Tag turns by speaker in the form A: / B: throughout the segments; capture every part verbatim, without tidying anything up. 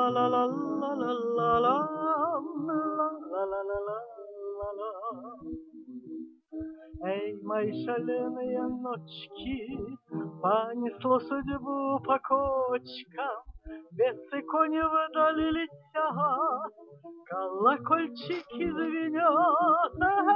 A: ла ла ла ла ла ла ла ла ла ла ла ла. Эй, мои шаленые ночки, понесло судьбу по кочкам, бесы кони вдали летят, колокольчики звенят.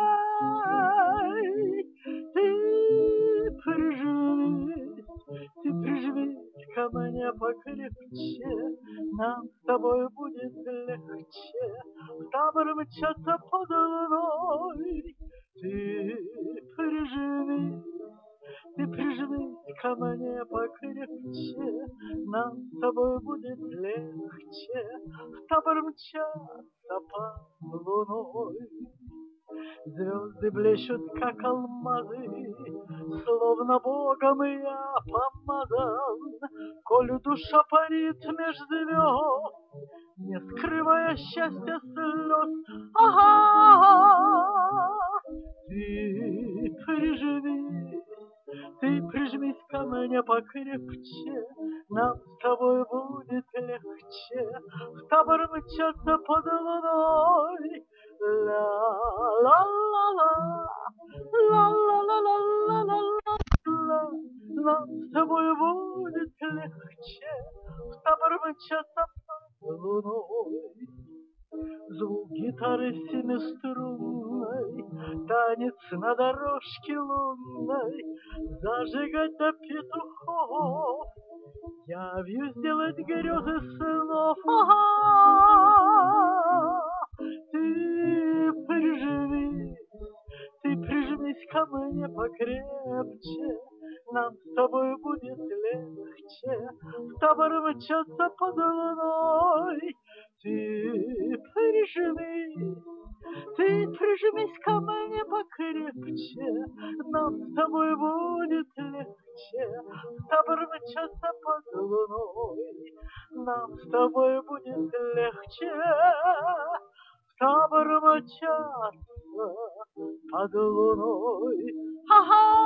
A: Эй, ты прижмись, ты прижмись ко мне покрепче, нам с тобой будет легче в табор мчаться под луной. Ты прижмись, ты прижмись ко мне покрепче, нам с тобой будет легче в табор мчаться под луной. Звезды блещут, как алмазы, словно Богом я помазан. Коль душа парит меж звезд, не скрывая счастья слез. Ага, ты прижмись, ты прижмись ко мне покрепче, нам с тобой будет легче в табор мчаться под луной. Ла-ла-ла-ла, ла-ла-ла-ла-ла-ла-ла. Нам с тобой будет легче в табор мчаться под луной. Звук гитары семиструнной, танец на дорожке лунной, зажигать до петухов, явью сделать грезы снов. Ага, ты прижмись, ты прижмись ко мне покрепче, нам с тобой будет легче в табор мчаться под луной. Ты прижмись, ты прижмись ко мне покрепче, нам с тобой будет легче в табор мчаться под луной. Нам с тобой будет легче в табор мчаться под луной. Ха-ха!